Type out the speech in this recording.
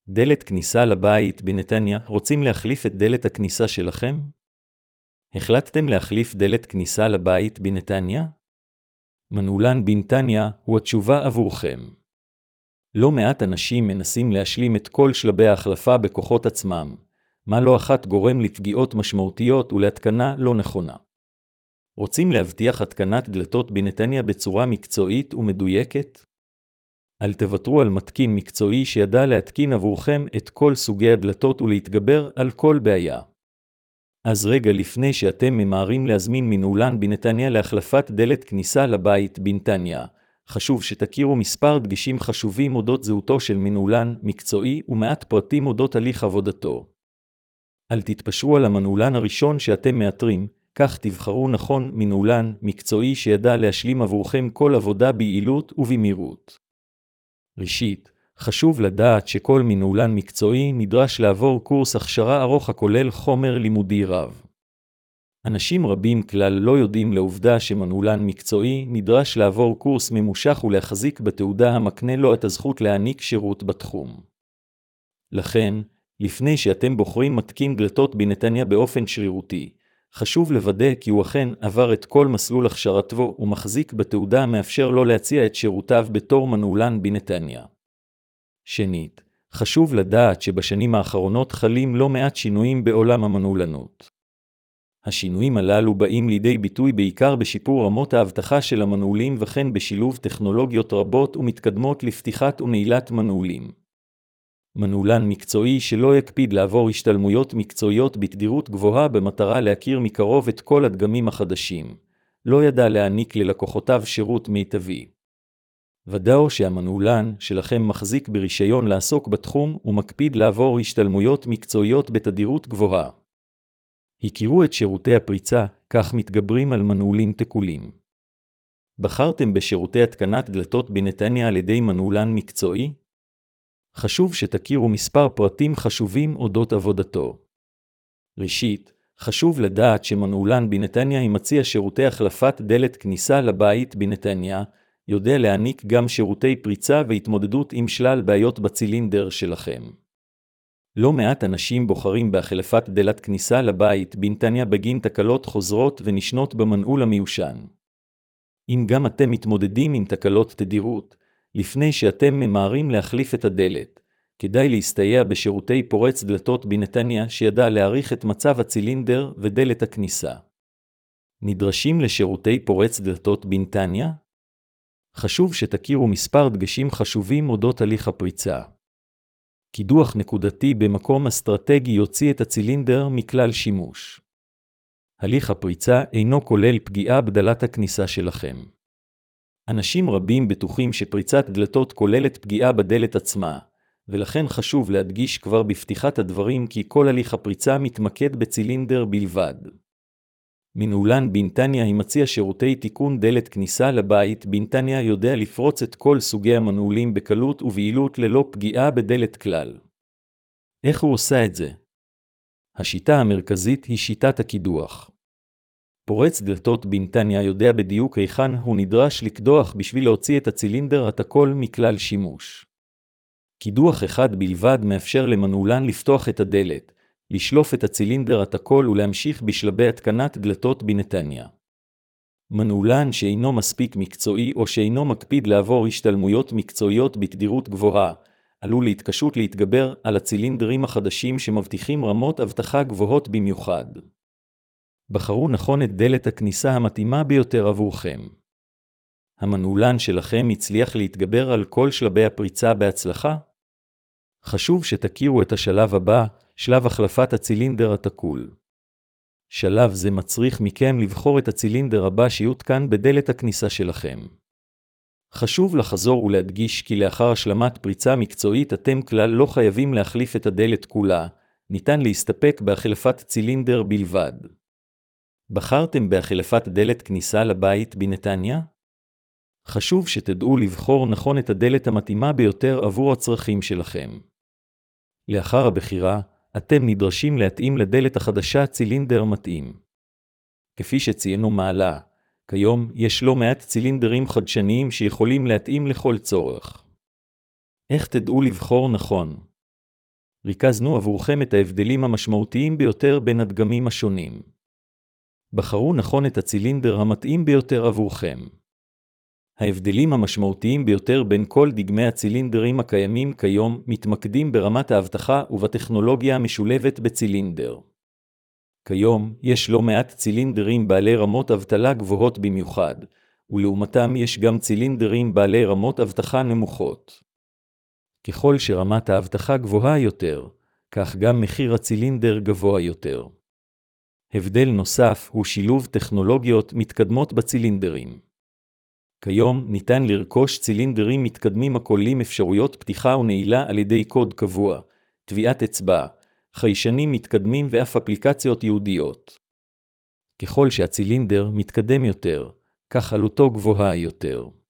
דלת כניסה לבית בנתניה, רוצים להחליף את דלת הכניסה שלכם? החלטתם להחליף דלת כניסה לבית בנתניה? מנעולן בנתניה הוא התשובה עבורכם. לא מעט אנשים מנסים להשלים את כל שלבי ההחלפה בכוחות עצמם, מה לא אחת גורם לפגיעות משמעותיות ולהתקנה לא נכונה. רוצים להבטיח התקנת דלתות בנתניה בצורה מקצועית ומדויקת? אל תוותרו על מתקין מקצועי שידע להתקין עבורכם את כל סוגי הדלתות ולהתגבר על כל בעיה. אז רגע לפני שאתם ממהרים להזמין מנעולן בנתניה להחלפת דלת כניסה לבית בנתניה, חשוב שתכירו מספר דגשים חשובים אודות זהותו של מנעולן מקצועי ומעט פרטים אודות הליך עבודתו. אל תתפשרו על המנעולן הראשון שאתם מאתרים, כך תבחרו נכון מנעולן מקצועי שידע להשלים עבורכם כל עבודה ביעילות ובמהירות. ראשית, חשוב לדעת שכל מנעולן מקצועי נדרש לעבור קורס הכשרה ארוך הכולל חומר לימודי רב. אנשים רבים כלל לא יודעים לעובדה שמנעולן מקצועי נדרש לעבור קורס ממושך ולהחזיק בתעודה המקנה לו את הזכות להעניק שירות בתחום. לכן, לפני שאתם בוחרים מתקין דלתות בנתניה באופן שרירותי, חשוב לוודא כי הוא אכן עבר את כל מסלול הכשרתו ומחזיק בתעודה המאפשר לו להציע את שירותיו בתור מנעולן בנתניה. שנית, חשוב לדעת שבשנים האחרונות חלים לא מעט שינויים בעולם המנעולנות. השינויים הללו באים לידי ביטוי בעיקר בשיפור רמות האבטחה של המנעולים וכן בשילוב טכנולוגיות רבות ומתקדמות לפתיחת ונעילת מנעולים. מנעולן מקצועי שלא יקפיד לעבור השתלמויות מקצועיות בתדירות גבוהה במטרה להכיר מקרוב את כל הדגמים החדשים, לא ידע להעניק ללקוחותיו שירות מיטבי. ודאו שהמנעולן שלכם מחזיק ברישיון לעסוק בתחום ומקפיד לעבור השתלמויות מקצועיות בתדירות גבוהה. הכירו את שירותי הפריצה, כך מתגברים על מנעולים תקולים. בחרתם בשירותי התקנת דלתות בנתניה על ידי מנעולן מקצועי? חשוב שתכירו מספר פרטים חשובים אודות עבודתו. ראשית, חשוב לדעת שמנעולן בנתניה מציע שירותי החלפת דלת כניסה לבית בנתניה, יודע להעניק גם שירותי פריצה והתמודדות עם שלל בעיות בצילינדר שלכם. לא מעט אנשים בוחרים בהחלפת דלת כניסה לבית בנתניה בגין תקלות חוזרות ונשנות במנעול המיושן. אם גם אתם מתמודדים עם תקלות תדירות, לפני שאתם ממהרים להחליף את הדלת, כדאי להסתייע בשירותי פורץ דלתות בנתניה שידע להעריך את מצב הצילינדר ודלת הכניסה. נדרשים לשירותי פורץ דלתות בנתניה? חשוב שתכירו מספר דגשים חשובים אודות הליך הפריצה. קידוח נקודתי במקום אסטרטגי יוציא את הצילינדר מכלל שימוש. הליך הפריצה אינו כולל פגיעה בדלת הכניסה שלכם. אנשים רבים בטוחים שפריצת דלתות כוללת פגיעה בדלת עצמה, ולכן חשוב להדגיש כבר בפתיחת הדברים כי כל הליך הפריצה מתמקד בצילינדר בלבד. מנעולן בנתניה מציע שירותי תיקון דלת כניסה לבית בנתניה יודע לפרוץ את כל סוגי המנעולים בקלות וביעילות ללא פגיעה בדלת כלל. איך הוא עושה את זה? השיטה המרכזית היא שיטת הקידוח. פורץ דלתות בנתניה יודע בדיוק היכן הוא נדרש לקדוח בשביל להוציא את הצילינדר התקול מכלל שימוש. קידוח אחד בלבד מאפשר למנעולן לפתוח את הדלת, לשלוף את הצילינדר התקול ולהמשיך בשלבי התקנת דלתות בנתניה. מנעולן שאינו מספיק מקצועי או שאינו מקפיד לעבור השתלמויות מקצועיות בתדירות גבוהה, עלול להתקשות להתגבר על הצילינדרים החדשים שמבטיחים רמות אבטחה גבוהות במיוחד. בחרו נכון את דלת הכניסה המתאימה ביותר עבורכם. המנעולן שלכם הצליח להתגבר על כל שלבי הפריצה בהצלחה? חשוב שתכירו את השלב הבא, שלב החלפת הצילינדר התקול. שלב זה מצריך מכם לבחור את הצילינדר הבא שיותקן בדלת הכניסה שלכם. חשוב לחזור ולהדגיש כי לאחר השלמת פריצה מקצועית אתם כלל לא חייבים להחליף את הדלת כולה, ניתן להסתפק בהחלפת צילינדר בלבד. בחרתם בהחלפת דלת כניסה לבית בנתניה? חשוב שתדעו לבחור נכון את הדלת המתאימה ביותר עבור הצרכים שלכם. לאחר הבחירה, אתם נדרשים להתאים לדלת החדשה צילינדר מתאים. כפי שציינו מעלה, כיום יש לא מעט צילינדרים חדשניים שיכולים להתאים לכל צורך. איך תדעו לבחור נכון? ריכזנו עבורכם את ההבדלים המשמעותיים ביותר בין הדגמים השונים. בחרו נכון את הצילינדר המתאים ביותר עבורכם. ההבדלים המשמעותיים ביותר בין כל דגמי הצילינדרים הקיימים כיום מתמקדים ברמת האבטחה ובטכנולוגיה המשולבת בצילינדר. כיום יש לא מעט צילינדרים בעלי רמות אבטלה גבוהות במיוחד, ולעומתם יש גם צילינדרים בעלי רמות אבטחה נמוכות. ככל שרמת האבטחה גבוהה יותר, כך גם מחיר הצילינדר גבוה יותר. הבדל נוסף הוא שילוב טכנולוגיות מתקדמות בצילינדרים. כיום ניתן לרכוש צילינדרים מתקדמים הכוללים אפשרויות פתיחה ונעילה על ידי קוד קבוע, טביעת אצבע, חיישנים מתקדמים ואף אפליקציות ייעודיות. ככל שהצילינדר מתקדם יותר, כך עלותו גבוהה יותר.